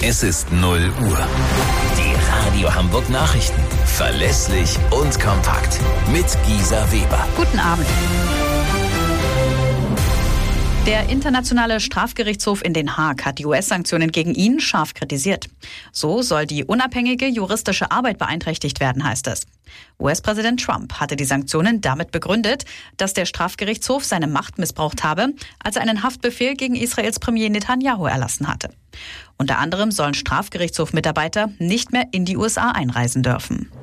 Es ist 0 Uhr. Die Radio Hamburg Nachrichten. Verlässlich und kompakt. Mit Gisa Weber. Guten Abend. Der Internationale Strafgerichtshof in Den Haag hat die US-Sanktionen gegen ihn scharf kritisiert. So soll die unabhängige juristische Arbeit beeinträchtigt werden, heißt es. US-Präsident Trump hatte die Sanktionen damit begründet, dass der Strafgerichtshof seine Macht missbraucht habe, als er einen Haftbefehl gegen Israels Premier Netanyahu erlassen hatte. Unter anderem sollen Strafgerichtshof-Mitarbeiter nicht mehr in die USA einreisen dürfen.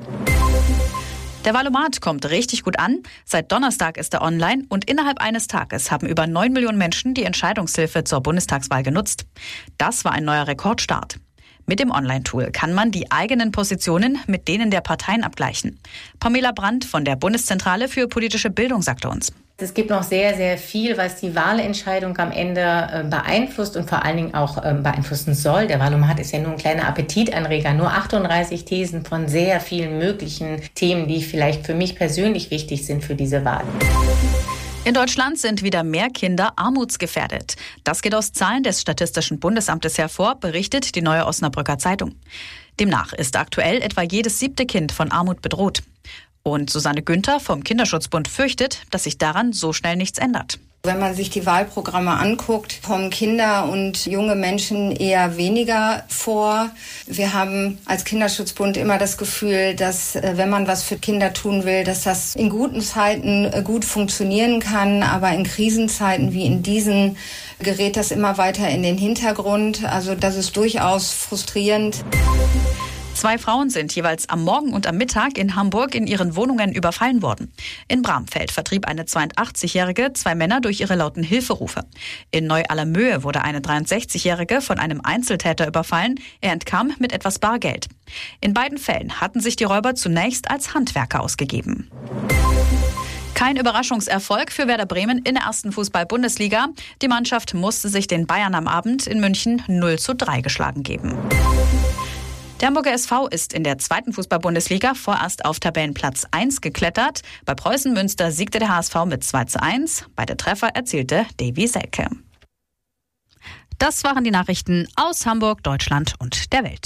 Der Wahlomat kommt richtig gut an. Seit Donnerstag ist er online und innerhalb eines Tages haben über 9 Millionen Menschen die Entscheidungshilfe zur Bundestagswahl genutzt. Das war ein neuer Rekordstart. Mit dem Online-Tool kann man die eigenen Positionen mit denen der Parteien abgleichen. Pamela Brandt von der Bundeszentrale für politische Bildung sagte uns: Es gibt noch sehr, sehr viel, was die Wahlentscheidung am Ende beeinflusst und vor allen Dingen auch beeinflussen soll. Der Wahlomat ist ja nur ein kleiner Appetitanreger, nur 38 Thesen von sehr vielen möglichen Themen, die vielleicht für mich persönlich wichtig sind für diese Wahl. In Deutschland sind wieder mehr Kinder armutsgefährdet. Das geht aus Zahlen des Statistischen Bundesamtes hervor, berichtet die Neue Osnabrücker Zeitung. Demnach ist aktuell etwa jedes 7. Kind von Armut bedroht. Und Susanne Günther vom Kinderschutzbund fürchtet, dass sich daran so schnell nichts ändert. Wenn man sich die Wahlprogramme anguckt, kommen Kinder und junge Menschen eher weniger vor. Wir haben als Kinderschutzbund immer das Gefühl, dass wenn man was für Kinder tun will, dass das in guten Zeiten gut funktionieren kann. Aber in Krisenzeiten wie in diesen gerät das immer weiter in den Hintergrund. Also das ist durchaus frustrierend. 2 Frauen sind jeweils am Morgen und am Mittag in Hamburg in ihren Wohnungen überfallen worden. In Bramfeld vertrieb eine 82-Jährige 2 Männer durch ihre lauten Hilferufe. In Neu-Allermöhe wurde eine 63-Jährige von einem Einzeltäter überfallen. Er entkam mit etwas Bargeld. In beiden Fällen hatten sich die Räuber zunächst als Handwerker ausgegeben. Kein Überraschungserfolg für Werder Bremen in der 1. Fußball-Bundesliga. Die Mannschaft musste sich den Bayern am Abend in München 0:3 geschlagen geben. Der Hamburger SV ist in der 2. Fußball-Bundesliga vorerst auf Tabellenplatz 1 geklettert. Bei Preußen Münster siegte der HSV mit 2:1. Beide Treffer erzielte Davy Selke. Das waren die Nachrichten aus Hamburg, Deutschland und der Welt.